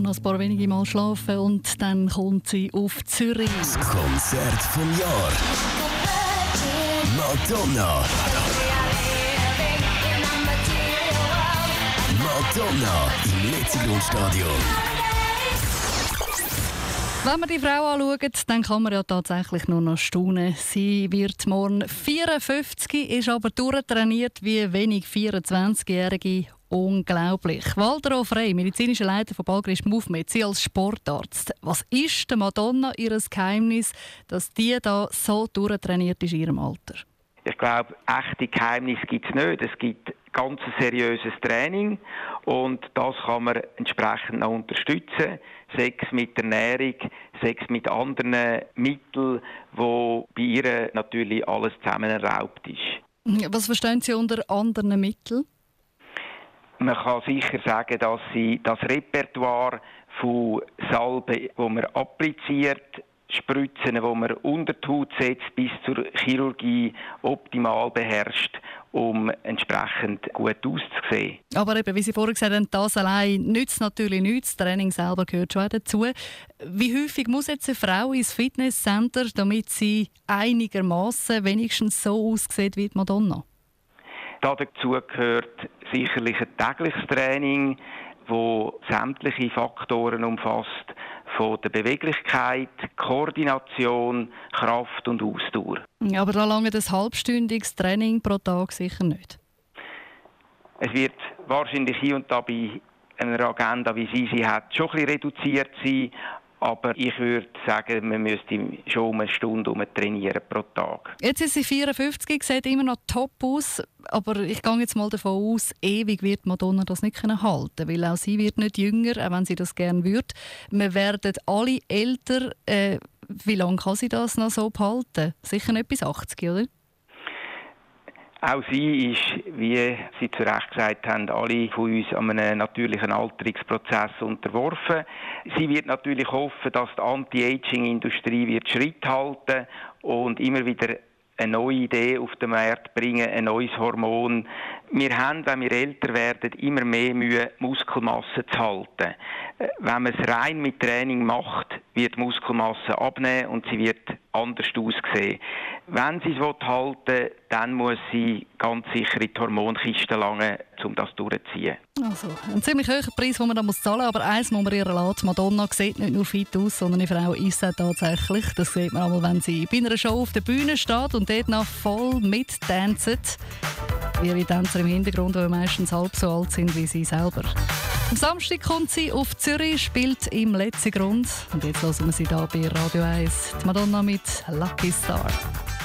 noch ein paar wenige Mal schlafen und dann kommt sie auf Zürich. Das Konzert vom Jahr. Madonna. Madonna im Letzigrundstadion. Wenn man die Frau anschaut, dann kann man ja tatsächlich nur noch staunen. Sie wird morgen 54, ist aber durchtrainiert wie wenig 24-Jährige. Unglaublich. Walter Frey, medizinischer Leiter von Balgrist Movement, Sie als Sportarzt. Was ist der Madonna ihr Geheimnis, dass die da so durchtrainiert ist in ihrem Alter? Ich glaube, echte Geheimnisse gibt es nicht. Es gibt ganz seriöses Training und das kann man entsprechend noch unterstützen. Sex mit Ernährung, Sex mit anderen Mitteln, wo bei ihr natürlich alles zusammen erlaubt ist. Was verstehen Sie unter anderen Mitteln? Man kann sicher sagen, dass sie das Repertoire von Salben, wo man appliziert, Spritzen, die man unter die Haut setzt, bis zur Chirurgie optimal beherrscht, um entsprechend gut auszusehen. Aber eben, wie Sie vorhin gesagt haben, das allein nützt natürlich nichts. Das Training selber gehört schon dazu. Wie häufig muss jetzt eine Frau ins Fitnesscenter, damit sie einigermaßen wenigstens so aussieht wie die Madonna? Dazu gehört sicherlich ein tägliches Training, das sämtliche Faktoren umfasst, von der Beweglichkeit, Koordination, Kraft und Ausdauer. Ja, aber da lange das halbstündiges Training pro Tag sicher nicht. Es wird wahrscheinlich hier und da bei einer Agenda, wie sie hat, schon ein bisschen reduziert sein. Aber ich würde sagen, man müsste schon eine Stunde trainieren pro Tag. Jetzt ist sie 54, sieht immer noch top aus. Aber ich gehe jetzt mal davon aus, ewig wird Madonna das nicht halten können. Weil auch sie wird nicht jünger, auch wenn sie das gerne würde. Wir werden alle älter. Wie lange kann sie das noch so behalten? Sicher nicht bis 80, oder? Auch sie ist, wie Sie zu Recht gesagt haben, alle von uns an einem natürlichen Alterungsprozess unterworfen. Sie wird natürlich hoffen, dass die Anti-Aging-Industrie Schritt halten und immer wieder eine neue Idee auf den Markt bringen, ein neues Hormon. Wir haben, wenn wir älter werden, immer mehr Mühe, Muskelmasse zu halten. Wenn man es rein mit Training macht, wird die Muskelmasse abnehmen und sie wird anders aussehen. Wenn sie es halten will, dann muss sie ganz sicher in die Hormonkiste langen, um das durchzuziehen. Also, ein ziemlich hoher Preis, den man da zahlen muss. Aber eins muss man ihr lassen. Madonna sieht nicht nur fit aus, sondern eine Frau ist sie tatsächlich. Das sieht man einmal, wenn sie bei einer Show auf der Bühne steht und dort noch voll mittanzt. Ihre Tänzer im Hintergrund, die meistens halb so alt sind wie sie selber. Am Samstag kommt sie auf Zürich, spielt im Letzigrund. Und jetzt hören wir sie hier bei Radio 1. Die Madonna mit Lucky Star.